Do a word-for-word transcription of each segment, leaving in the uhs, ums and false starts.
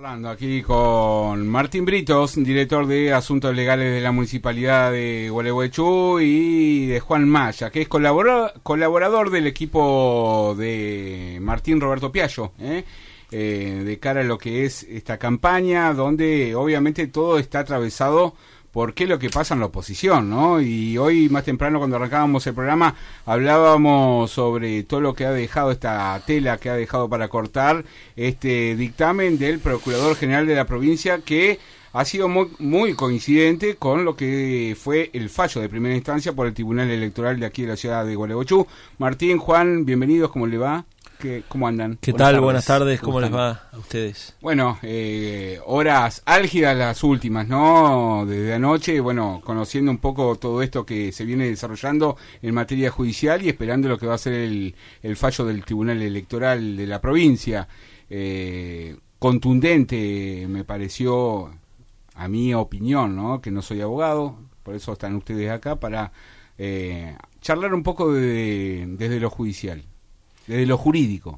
Hablando aquí con Martín Britos, director de Asuntos Legales de la Municipalidad de Gualeguaychú, y de Juan Maya, que es colaborador, colaborador del equipo de Martín Roberto Piaggio, ¿eh? Eh, de cara a lo que es esta campaña, donde obviamente todo está atravesado por qué es lo que pasa en la oposición, ¿no? Y hoy más temprano, cuando arrancábamos el programa, hablábamos sobre todo lo que ha dejado esta tela que ha dejado para cortar este dictamen del Procurador General de la provincia, que ha sido muy, muy coincidente con lo que fue el fallo de primera instancia por el Tribunal Electoral de aquí de la ciudad de Gualeguaychú. Martín, Juan, bienvenidos, ¿cómo le va? ¿Qué, ¿Cómo andan? ¿Qué Buenas tal? Tardes. Buenas tardes, ¿cómo, ¿Cómo les va a ustedes? Bueno, eh, horas álgidas las últimas, ¿no? Desde anoche, bueno, conociendo un poco todo esto que se viene desarrollando en materia judicial y esperando lo que va a ser el, el fallo del Tribunal Electoral de la provincia. Eh, contundente, me pareció, a mi opinión, ¿no? Que no soy abogado, por eso están ustedes acá, para eh, charlar un poco de, desde lo judicial. Desde lo jurídico.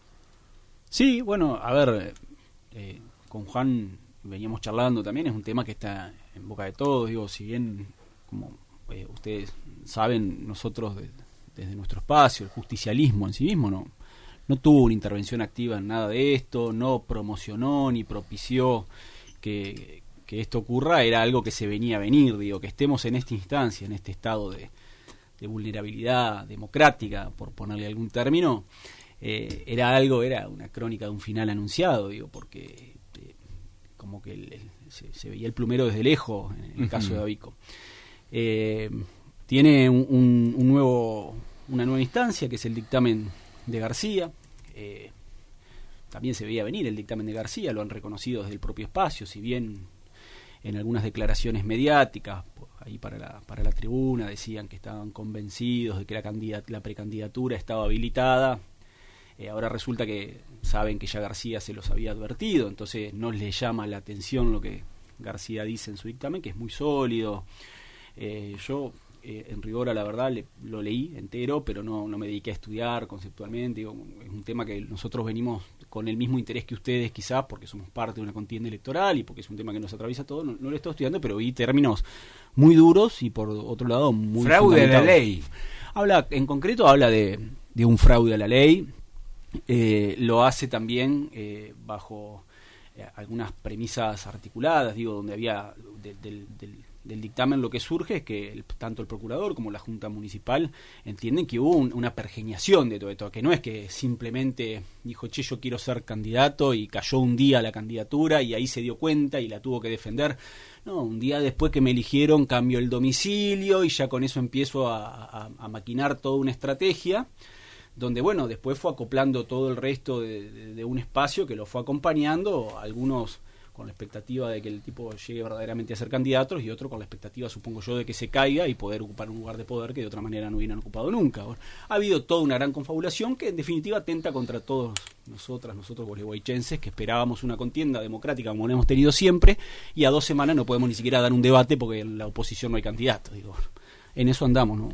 Sí, bueno, a ver, eh, con Juan veníamos charlando también, es un tema que está en boca de todos, digo, si bien, como eh, ustedes saben, nosotros de, desde nuestro espacio, el justicialismo en sí mismo no, no tuvo una intervención activa en nada de esto, no promocionó ni propició que, que esto ocurra, era algo que se venía a venir, digo, que estemos en esta instancia, en este estado de de vulnerabilidad democrática, por ponerle algún término, eh, era algo, era una crónica de un final anunciado, digo, porque eh, como que el, el, se, se veía el plumero desde lejos, en el uh-huh. caso de Abico. Eh, tiene un, un, un nuevo, una nueva instancia, que es el dictamen de García. Eh, también se veía venir el dictamen de García, lo han reconocido desde el propio espacio, si bien en algunas declaraciones mediáticas, ahí para la, para la tribuna, decían que estaban convencidos de que la, candidat- la precandidatura estaba habilitada. Eh, ahora resulta que saben que ya García se los había advertido, entonces no les llama la atención lo que García dice en su dictamen, que es muy sólido. Eh, yo, eh, en rigor a la verdad, le, lo leí entero, pero no, no me dediqué a estudiar conceptualmente. Digo, es un tema que nosotros venimos con el mismo interés que ustedes, quizás, porque somos parte de una contienda electoral y porque es un tema que nos atraviesa todo. No, no lo estoy estudiando, pero vi términos muy duros y, por otro lado, muy fraude a la ley. Habla, en concreto, habla de, de un fraude a la ley. Eh, lo hace también eh, bajo eh, algunas premisas articuladas, digo, donde había de, del, del, del dictamen, lo que surge es que el, tanto el procurador como la Junta Municipal entienden que hubo un, una pergeñación de todo esto, que no es que simplemente dijo, che, yo quiero ser candidato y cayó un día la candidatura y ahí se dio cuenta y la tuvo que defender. No, un día después que me eligieron cambio el domicilio y ya con eso empiezo a, a, a maquinar toda una estrategia, donde, bueno, después fue acoplando todo el resto de, de, de un espacio que lo fue acompañando, algunos con la expectativa de que el tipo llegue verdaderamente a ser candidato y otro con la expectativa, supongo yo, de que se caiga y poder ocupar un lugar de poder que de otra manera no hubieran ocupado nunca. Bueno, ha habido toda una gran confabulación que en definitiva atenta contra todos nosotras, nosotros gualeguaychenses, que esperábamos una contienda democrática como la hemos tenido siempre, y a dos semanas no podemos ni siquiera dar un debate porque en la oposición no hay candidato. Digo, en eso andamos, ¿no?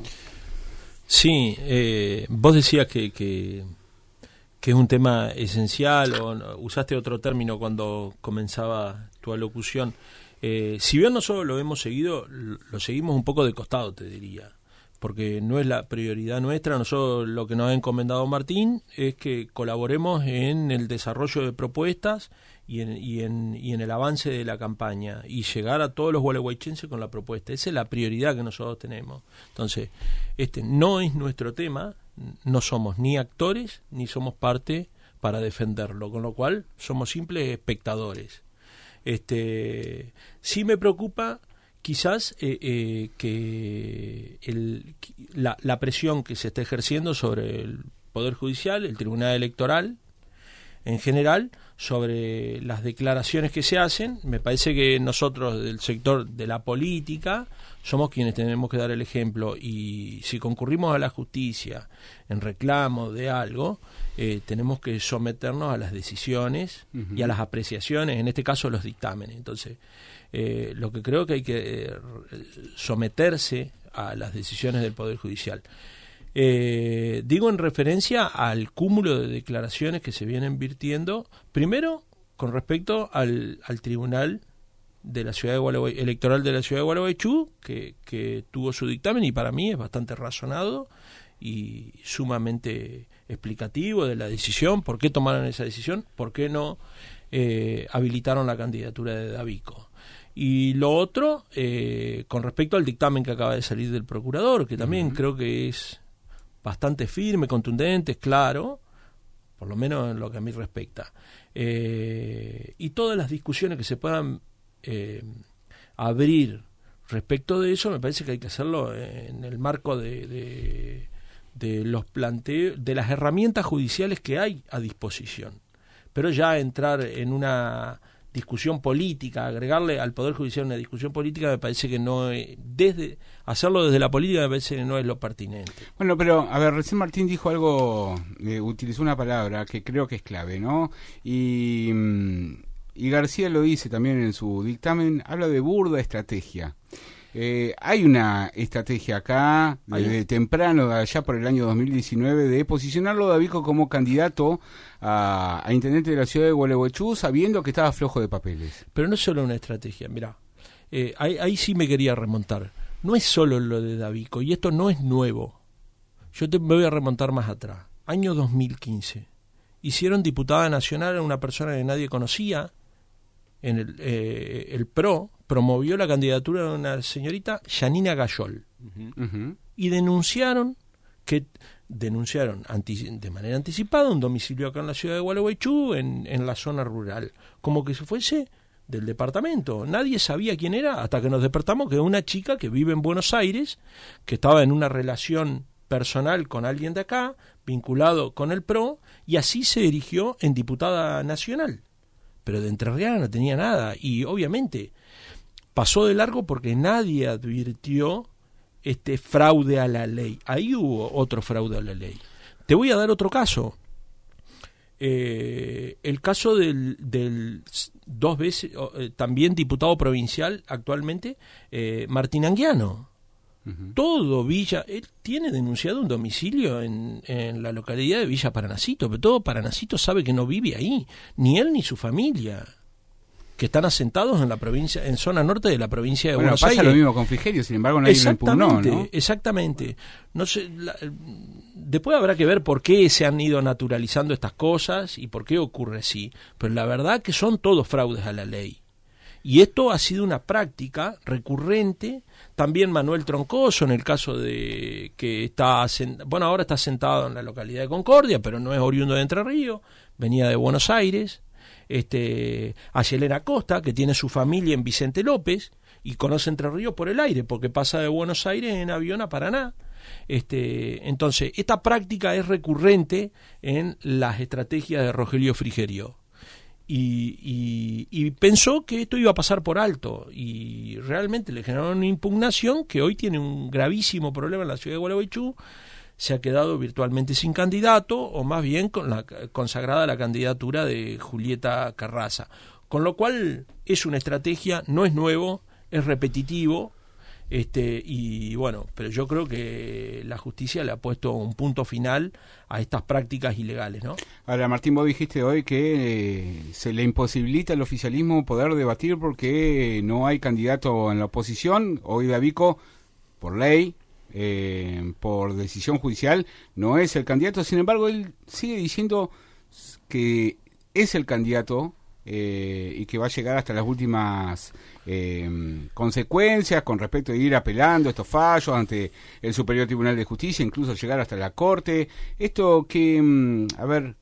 Sí, eh, vos decías que, que, que es un tema esencial, o no, usaste otro término cuando comenzaba tu alocución. Eh, si bien nosotros lo hemos seguido, lo seguimos un poco de costado, te diría, porque no es la prioridad nuestra. Nosotros lo que nos ha encomendado Martín es que colaboremos en el desarrollo de propuestas y en, y en, y en el avance de la campaña y llegar a todos los gualeguaychenses con la propuesta. Esa es la prioridad que nosotros tenemos. Entonces, este no es nuestro tema, no somos ni actores ni somos parte para defenderlo, con lo cual somos simples espectadores. Este, sí me preocupa quizás eh, eh, que el, la, la presión que se está ejerciendo sobre el Poder Judicial, el Tribunal Electoral en general, sobre las declaraciones que se hacen. Me parece que nosotros del sector de la política somos quienes tenemos que dar el ejemplo, y si concurrimos a la justicia en reclamo de algo, eh, tenemos que someternos a las decisiones uh-huh. y a las apreciaciones, en este caso los dictámenes. Entonces, eh, lo que creo que hay que eh, someterse a las decisiones del Poder Judicial. Eh, digo en referencia al cúmulo de declaraciones que se vienen virtiendo, primero con respecto al, al tribunal de la ciudad de Gualeguay, electoral de la ciudad de Gualeguaychú, que, que tuvo su dictamen y para mí es bastante razonado y sumamente explicativo de la decisión, por qué tomaron esa decisión, por qué no eh, habilitaron la candidatura de Davico. Y lo otro, eh, con respecto al dictamen que acaba de salir del procurador, que también uh-huh. creo que es bastante firme, contundente, es claro, por lo menos en lo que a mí respecta. Eh, y todas las discusiones que se puedan eh, abrir respecto de eso, me parece que hay que hacerlo en el marco de, de, de los planteos, de las herramientas judiciales que hay a disposición. Pero ya entrar en una discusión política, agregarle al Poder Judicial una discusión política, me parece que no es, desde hacerlo desde la política me parece que no es lo pertinente. Bueno, pero a ver, recién Martín dijo algo, eh, utilizó una palabra que creo que es clave, ¿no? Y, y García lo dice también en su dictamen, habla de burda estrategia. Eh, hay una estrategia acá, desde temprano, allá por el año dos mil diecinueve, de posicionarlo a Davico como candidato a, a intendente de la ciudad de Gualeguaychú, sabiendo que estaba flojo de papeles. Pero no es solo una estrategia, mirá, eh, ahí, ahí sí me quería remontar. No es solo lo de Davico, y esto no es nuevo. Yo te, me voy a remontar más atrás. Año dos mil quince. Hicieron diputada nacional a una persona que nadie conocía, en el, eh, el P R O, promovió la candidatura de una señorita, Yanina Gayol, uh-huh. Uh-huh. y denunciaron que denunciaron anti, de manera anticipada un domicilio acá en la ciudad de Gualeguaychú, en, en la zona rural, como que se fuese del departamento. Nadie sabía quién era hasta que nos despertamos, que era una chica que vive en Buenos Aires, que estaba en una relación personal con alguien de acá, vinculado con el P R O, y así se dirigió en diputada nacional. Pero de Entrerriana no tenía nada, y obviamente pasó de largo porque nadie advirtió este fraude a la ley. Ahí hubo otro fraude a la ley. Te voy a dar otro caso. Eh, el caso del, del dos veces, eh, también diputado provincial actualmente, eh, Martín Anguiano. Uh-huh. Todo Villa, él tiene denunciado un domicilio en, en la localidad de Villa Paranacito, pero todo Paranacito sabe que no vive ahí, ni él ni su familia, que están asentados en la provincia, en zona norte de la provincia de bueno, Buenos pasa Aires. Lo mismo con Frigerio, sin embargo nadie lo impugnó, ¿no? Exactamente. No sé, la, después habrá que ver por qué se han ido naturalizando estas cosas y por qué ocurre así, pero la verdad que son todos fraudes a la ley. Y esto ha sido una práctica recurrente. También Manuel Troncoso, en el caso de que está, bueno, ahora está sentado en la localidad de Concordia, pero no es oriundo de Entre Ríos, venía de Buenos Aires. Este, a Yelena Costa, que tiene su familia en Vicente López y conoce Entre Ríos por el aire, porque pasa de Buenos Aires en avión a Paraná. Este, entonces, esta práctica es recurrente en las estrategias de Rogelio Frigerio. Y, y, y pensó que esto iba a pasar por alto y realmente le generó una impugnación que hoy tiene un gravísimo problema en la ciudad de Gualeguaychú. Se ha quedado virtualmente sin candidato, o más bien con la consagrada la candidatura de Julieta Carraza, con lo cual es una estrategia, no es nuevo, es repetitivo. Este, y bueno, pero yo creo que la justicia le ha puesto un punto final a estas prácticas ilegales, ¿no? Ahora, Martín, vos dijiste hoy que eh, se le imposibilita al oficialismo poder debatir porque no hay candidato en la oposición. Hoy Davico, por ley, eh, por decisión judicial, no es el candidato. Sin embargo, él sigue diciendo que es el candidato eh, y que va a llegar hasta las últimas Eh, consecuencias con respecto a ir apelando estos fallos ante el Superior Tribunal de Justicia, incluso llegar hasta la Corte. Esto que, a ver,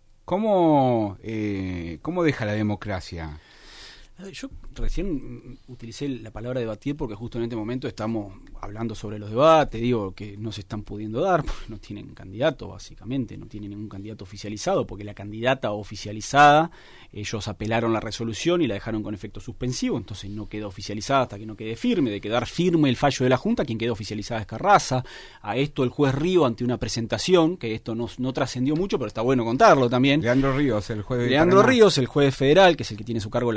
¿cómo, eh, cómo deja la democracia? Yo recién utilicé la palabra debatir porque justo en este momento estamos hablando sobre los debates, digo que no se están pudiendo dar porque no tienen candidato, básicamente, no tienen ningún candidato oficializado, porque la candidata oficializada, ellos apelaron la resolución y la dejaron con efecto suspensivo, entonces no quedó oficializada hasta que no quede firme. De quedar firme el fallo de la Junta, quien quedó oficializada es Carraza. A esto el juez Río, ante una presentación, que esto no, no trascendió mucho, pero está bueno contarlo también. Leandro Ríos, el juez de Leandro Paraná. Ríos, el juez federal, que es el que tiene a su cargo la Junta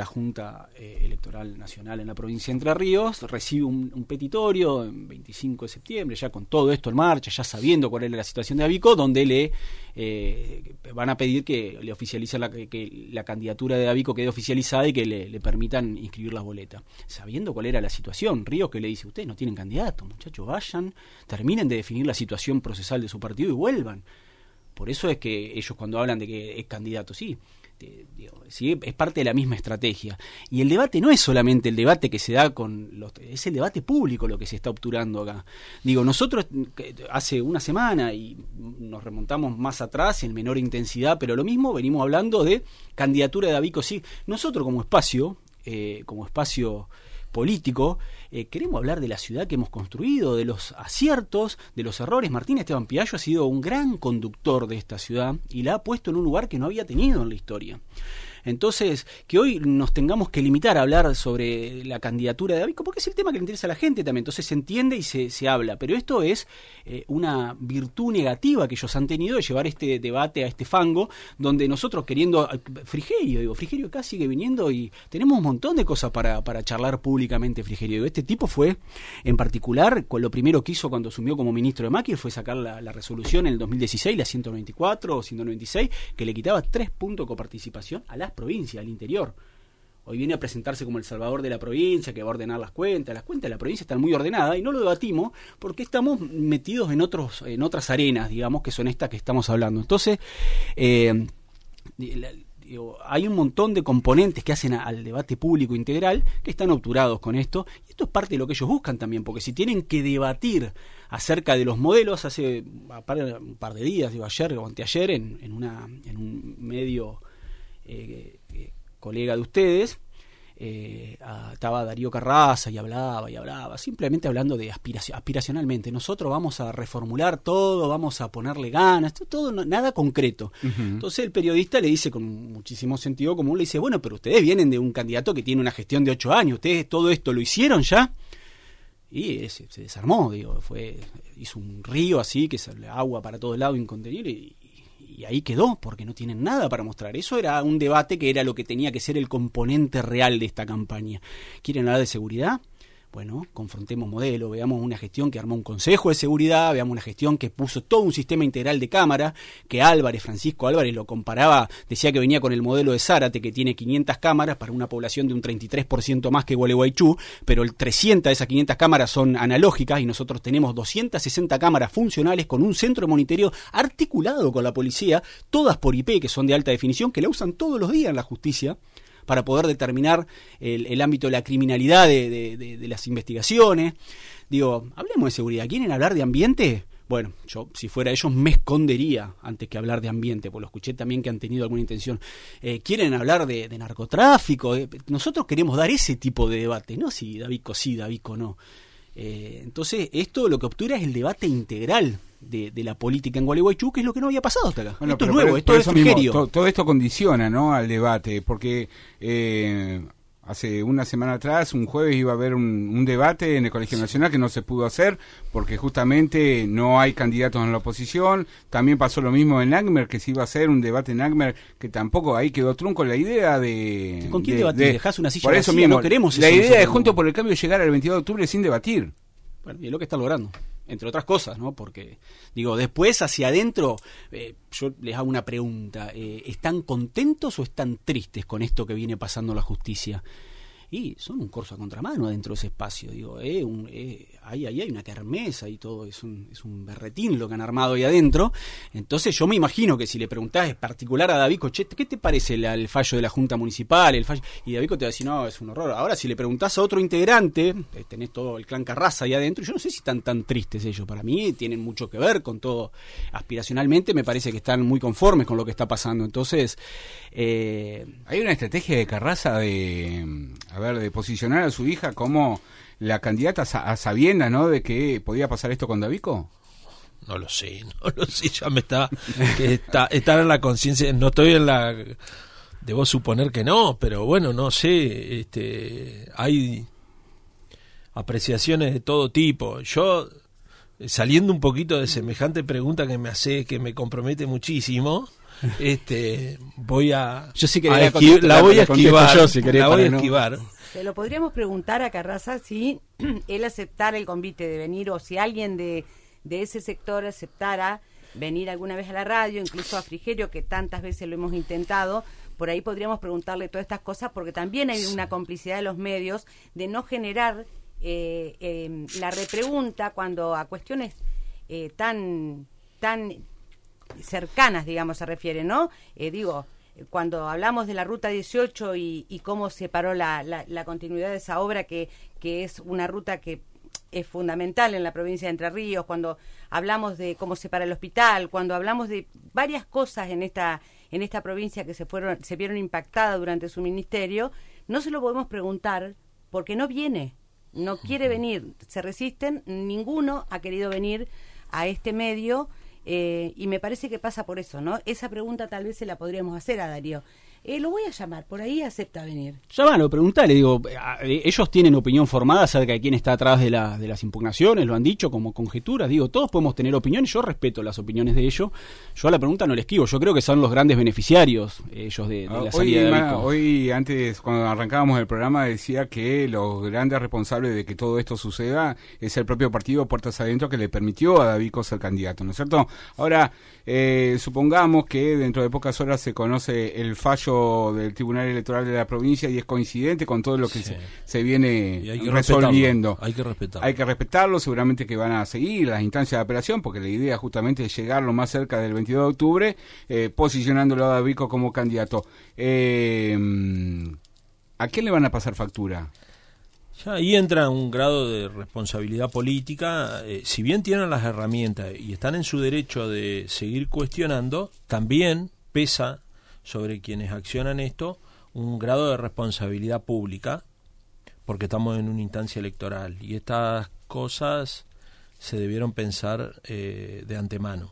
Junta eh, Electoral Nacional en la provincia de Entre Ríos recibe un, un petitorio en veinticinco de septiembre, ya con todo esto en marcha, ya sabiendo cuál era la situación de Davico, donde le eh, van a pedir que le oficialicen la, que la candidatura de Davico quede oficializada y que le, le permitan inscribir las boletas. Sabiendo cuál era la situación, Ríos que le dice, ustedes no tienen candidato, muchachos, vayan, terminen de definir la situación procesal de su partido y vuelvan. Por eso es que ellos cuando hablan de que es candidato, sí, te, digo, sí, es parte de la misma estrategia. Y el debate no es solamente el debate que se da con los... es el debate público lo que se está obturando acá. Digo, nosotros hace una semana, y nos remontamos más atrás en menor intensidad, pero lo mismo, venimos hablando de candidatura de Davico, sí. Nosotros como espacio, eh, como espacio político, eh, queremos hablar de la ciudad que hemos construido, de los aciertos, de los errores. Martín Esteban Piaggio ha sido un gran conductor de esta ciudad y la ha puesto en un lugar que no había tenido en la historia. Entonces, que hoy nos tengamos que limitar a hablar sobre la candidatura de Davico, porque es el tema que le interesa a la gente también, entonces se entiende y se, se habla, pero esto es eh, una virtud negativa que ellos han tenido de llevar este debate a este fango, donde nosotros queriendo, Frigerio, digo, Frigerio acá sigue viniendo y tenemos un montón de cosas para, para charlar públicamente, Frigerio. Digo, este tipo fue, en particular, con lo primero que hizo cuando asumió como ministro de Macri fue sacar la, la resolución en el dos mil dieciséis, la ciento noventa y cuatro o ciento noventa y seis, que le quitaba tres puntos de coparticipación a las provincia, al interior. Hoy viene a presentarse como el salvador de la provincia, que va a ordenar las cuentas. Las cuentas de la provincia están muy ordenadas y no lo debatimos porque estamos metidos en otros en otras arenas, digamos, que son estas que estamos hablando. Entonces, eh, digo, hay un montón de componentes que hacen a, al debate público integral que están obturados con esto, y esto es parte de lo que ellos buscan también, porque si tienen que debatir acerca de los modelos, hace un par de días, digo, ayer o anteayer, en, en, una, en un medio... Eh, eh, colega de ustedes, eh, a, estaba Darío Carraza y hablaba y hablaba, simplemente hablando de aspiración, aspiracionalmente, nosotros vamos a reformular todo, vamos a ponerle ganas, todo, no, nada concreto. Uh-huh. Entonces el periodista le dice con muchísimo sentido común, le dice, bueno, pero ustedes vienen de un candidato que tiene una gestión de ocho años, ustedes todo esto lo hicieron ya, y se, se desarmó, digo, fue, hizo un río así, que sale agua para todos lados incontenible, y y ahí quedó, porque no tienen nada para mostrar. Eso era un debate que era lo que tenía que ser el componente real de esta campaña. ¿Quieren hablar de seguridad? Bueno, confrontemos modelo, veamos una gestión que armó un consejo de seguridad, veamos una gestión que puso todo un sistema integral de cámara, que Álvarez, Francisco Álvarez lo comparaba, decía que venía con el modelo de Zárate, que tiene quinientas cámaras para una población de un treinta y tres por ciento más que Gualeguaychú, pero el trescientas de esas quinientas cámaras son analógicas y nosotros tenemos doscientas sesenta cámaras funcionales con un centro de monitoreo articulado con la policía, todas por I P, que son de alta definición, que la usan todos los días en la justicia, para poder determinar el, el ámbito de la criminalidad de, de, de, de las investigaciones. Digo, hablemos de seguridad. ¿Quieren hablar de ambiente? Bueno, yo si fuera ellos me escondería antes que hablar de ambiente, porque lo escuché también que han tenido alguna intención. Eh, ¿Quieren hablar de, de narcotráfico? Eh, nosotros queremos dar ese tipo de debate, no si Davico sí, Davico no. Eh, entonces, esto lo que obtura es el debate integral de, de la política en Gualeguaychú, que es lo que no había pasado hasta acá. Bueno, esto es nuevo, por, esto por es Frigerio. Todo, todo esto condiciona, ¿no?, al debate, porque eh, hace una semana atrás, un jueves, iba a haber un, un debate en el Colegio Nacional que no se pudo hacer porque justamente no hay candidatos en la oposición. También pasó lo mismo en Agmer, que se iba a hacer un debate en Agmer, que tampoco ahí quedó trunco la idea de... ¿Con quién de, debatir? De, ¿Dejás una silla por eso vacía? mismo, No queremos la eso, idea de no. Juntos por el Cambio llegar al veintidós de octubre sin debatir. Bueno, y es lo que está logrando, entre otras cosas, ¿no? Porque, digo, después hacia adentro, eh, yo les hago una pregunta, eh, ¿están contentos o están tristes con esto que viene pasando en la justicia? Y son un corso a contramano adentro de ese espacio, digo, eh, un, eh, ahí, ahí hay una kermesa y todo, es un, es un berretín lo que han armado ahí adentro. Entonces yo me imagino que si le preguntás en particular a Davico, che, ¿qué te parece el, el fallo de la Junta Municipal? El fallo? Y Davico te va a decir, no, es un horror. Ahora si le preguntás a otro integrante, tenés todo el clan Carraza ahí adentro, yo no sé si están tan tristes ellos, para mí tienen mucho que ver con todo, aspiracionalmente me parece que están muy conformes con lo que está pasando. Entonces, eh, hay una estrategia de Carraza de... A ver, de posicionar a su hija como la candidata a sabiendas, ¿no?, de que podía pasar esto con Davico. No lo sé, no lo sé, ya me está, que está estar en la conciencia, no estoy en la, debo suponer que no, pero bueno, no sé, este, hay apreciaciones de todo tipo. Yo, saliendo un poquito de semejante pregunta que me hace, que me compromete muchísimo, este, voy a, yo sí que a esqui- la voy a esquivar, yo, si querés, la voy a no. esquivar. Se lo podríamos preguntar a Carraza si él aceptara el convite de venir, o si alguien de, de ese sector aceptara venir alguna vez a la radio, incluso a Frigerio, que tantas veces lo hemos intentado. Por ahí podríamos preguntarle todas estas cosas, porque también hay una complicidad de los medios de no generar eh, eh, la repregunta cuando a cuestiones eh, tan tan cercanas, digamos, se refiere, ¿no? Eh, digo, cuando hablamos de la Ruta dieciocho y, y cómo se paró la, la, la continuidad de esa obra, que, que es una ruta que es fundamental en la provincia de Entre Ríos, cuando hablamos de cómo se para el hospital, cuando hablamos de varias cosas en esta en esta provincia que se fueron se vieron impactadas durante su ministerio, no se lo podemos preguntar porque no viene, no quiere venir, se resisten, ninguno ha querido venir a este medio, eh, y me parece que pasa por eso, ¿no? Esa pregunta tal vez se la podríamos hacer a Darío. Eh, lo voy a llamar, por ahí acepta venir. Llámalo, preguntale, digo, ellos tienen opinión formada acerca de quién está atrás de, la, de las impugnaciones, lo han dicho como conjeturas, digo, todos podemos tener opiniones, yo respeto las opiniones de ellos, yo a la pregunta no le esquivo, yo creo que son los grandes beneficiarios ellos de, de la hoy, salida de ma, Vico. Hoy, antes, cuando arrancábamos el programa, decía que los grandes responsables de que todo esto suceda es el propio partido Puertas Adentro, que le permitió a Davico ser candidato, ¿no es cierto? Ahora, eh, supongamos que dentro de pocas horas se conoce el fallo del Tribunal Electoral de la provincia y es coincidente con todo lo que sí. se, se viene hay que resolviendo. Hay que respetarlo. Hay que respetarlo, seguramente que van a seguir las instancias de apelación, porque la idea justamente es llegar lo más cerca del veintidós de octubre, eh, posicionándolo a Davico como candidato. Eh, ¿A quién le van a pasar factura? Ya ahí entra un grado de responsabilidad política. Eh, si bien tienen las herramientas y están en su derecho de seguir cuestionando, también pesa sobre quienes accionan esto un grado de responsabilidad pública, porque estamos en una instancia electoral y estas cosas se debieron pensar eh, de antemano.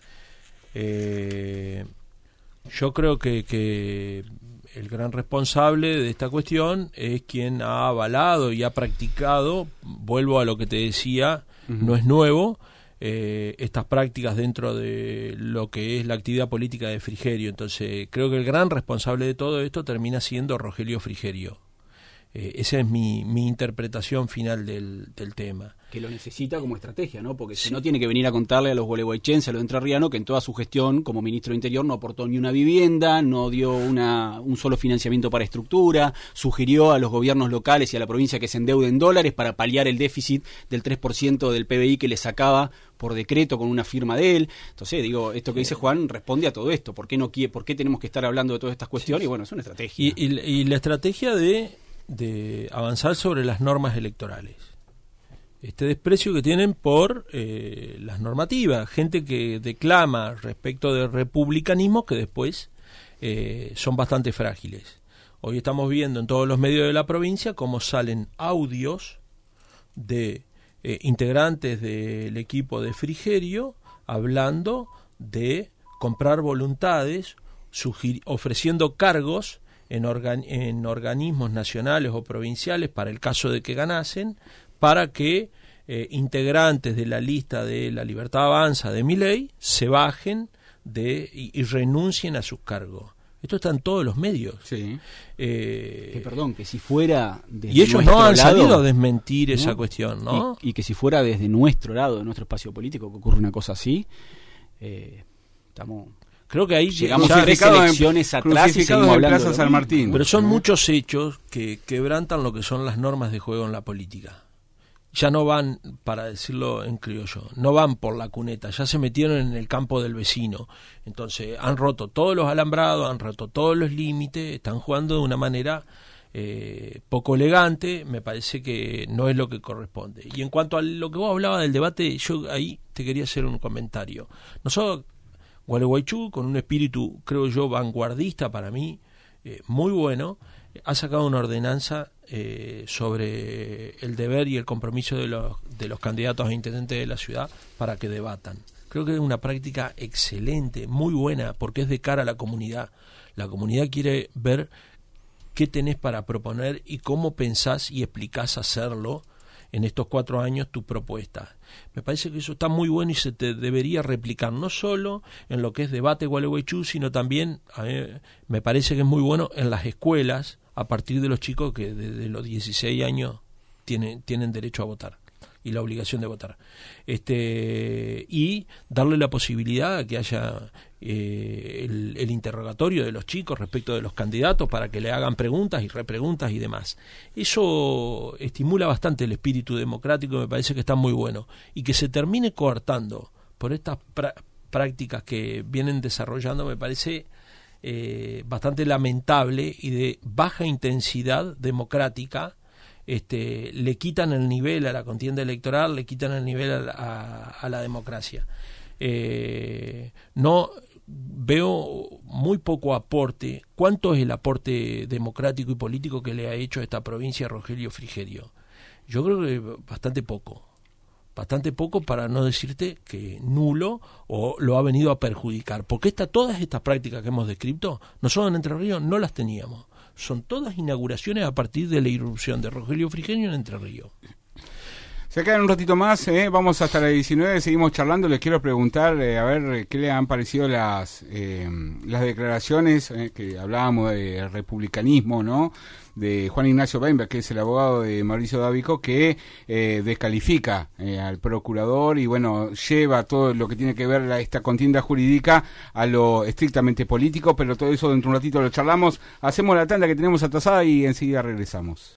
Eh, yo creo que, que el gran responsable de esta cuestión es quien ha avalado y ha practicado, vuelvo a lo que te decía, uh-huh. no es nuevo, Eh, estas prácticas dentro de lo que es la actividad política de Frigerio. Entonces creo que el gran responsable de todo esto termina siendo Rogelio Frigerio. Eh, esa es mi, mi interpretación final del, del tema. Que lo necesita como estrategia, ¿no? Porque sí. si no tiene que venir a contarle a los gualeguaychenses, a los entrerrianos, que en toda su gestión como ministro de Interior no aportó ni una vivienda, no dio una, un solo financiamiento para estructura, sugirió a los gobiernos locales y a la provincia que se endeuden dólares para paliar el déficit del tres por ciento del P B I que le sacaba por decreto con una firma de él. Entonces, digo, esto que dice Juan responde a todo esto. ¿Por qué no quiere, por qué tenemos que estar hablando de todas estas cuestiones? Sí. Y bueno, es una estrategia. Y, y, y la estrategia de, de avanzar sobre las normas electorales. Este desprecio que tienen por eh, las normativas, gente que declama respecto del republicanismo que después eh, son bastante frágiles. Hoy estamos viendo en todos los medios de la provincia cómo salen audios de eh, integrantes del equipo de Frigerio hablando de comprar voluntades, sugir- ofreciendo cargos en, organ- en organismos nacionales o provinciales para el caso de que ganasen, para que eh, integrantes de la lista de La Libertad Avanza de Milei se bajen de y, y renuncien a sus cargos. Esto está en todos los medios. Sí. Eh, que perdón, que si fuera desde y ellos no han lado, salido a desmentir ¿no? esa cuestión, ¿no? Y, y que si fuera desde nuestro lado, de nuestro espacio político, que ocurre una cosa así, eh, estamos... Creo que ahí llegamos ya, a tres elecciones en, atrás y seguimos hablando Plaza San Martín. Pero son muchos hechos que quebrantan lo que son las normas de juego en la política. Ya no van, para decirlo en criollo, no van por la cuneta, ya se metieron en el campo del vecino. Entonces han roto todos los alambrados, han roto todos los límites, están jugando de una manera eh, poco elegante, me parece que no es lo que corresponde. Y en cuanto a lo que vos hablabas del debate, yo ahí te quería hacer un comentario. Nosotros, Gualeguaychú, con un espíritu, creo yo, vanguardista para mí, eh, muy bueno, ha sacado una ordenanza eh, sobre el deber y el compromiso de los, de los candidatos a intendentes de la ciudad para que debatan. Creo que es una práctica excelente, muy buena, porque es de cara a la comunidad. La comunidad quiere ver qué tenés para proponer y cómo pensás y explicás hacerlo en estos cuatro años tu propuesta. Me parece que eso está muy bueno y se te debería replicar, no solo en lo que es debate Gualeguaychú, sino también, a mí me parece que es muy bueno en las escuelas, a partir de los chicos que desde los dieciséis años tienen, tienen derecho a votar y la obligación de votar, este y darle la posibilidad a que haya eh, el, el interrogatorio de los chicos respecto de los candidatos para que le hagan preguntas y repreguntas y demás. Eso estimula bastante el espíritu democrático, me parece que está muy bueno, y que se termine coartando por estas pra- prácticas que vienen desarrollando me parece eh, bastante lamentable y de baja intensidad democrática. Este, le quitan el nivel a la contienda electoral, le quitan el nivel a la, a, a la democracia. Eh, no veo muy poco aporte. ¿Cuánto es el aporte democrático y político que le ha hecho a esta provincia Rogelio Frigerio? Yo creo que bastante poco. Bastante poco, para no decirte que nulo, o lo ha venido a perjudicar. Porque esta, todas estas prácticas que hemos descrito, nosotros en Entre Ríos no las teníamos. Son todas inauguraciones a partir de la irrupción de Rogelio Frigerio en Entre Ríos. Se quedan un ratito más, ¿eh? Vamos hasta las diecinueve, seguimos charlando. Les quiero preguntar, eh, a ver, qué le han parecido las eh, las declaraciones eh, que hablábamos de republicanismo, ¿no? De Juan Ignacio Weinberg, que es el abogado de Mauricio Dávico, que eh, descalifica eh, al procurador y, bueno, lleva todo lo que tiene que ver la, esta contienda jurídica a lo estrictamente político, pero todo eso dentro de un ratito lo charlamos. Hacemos la tanda que tenemos atrasada y enseguida regresamos.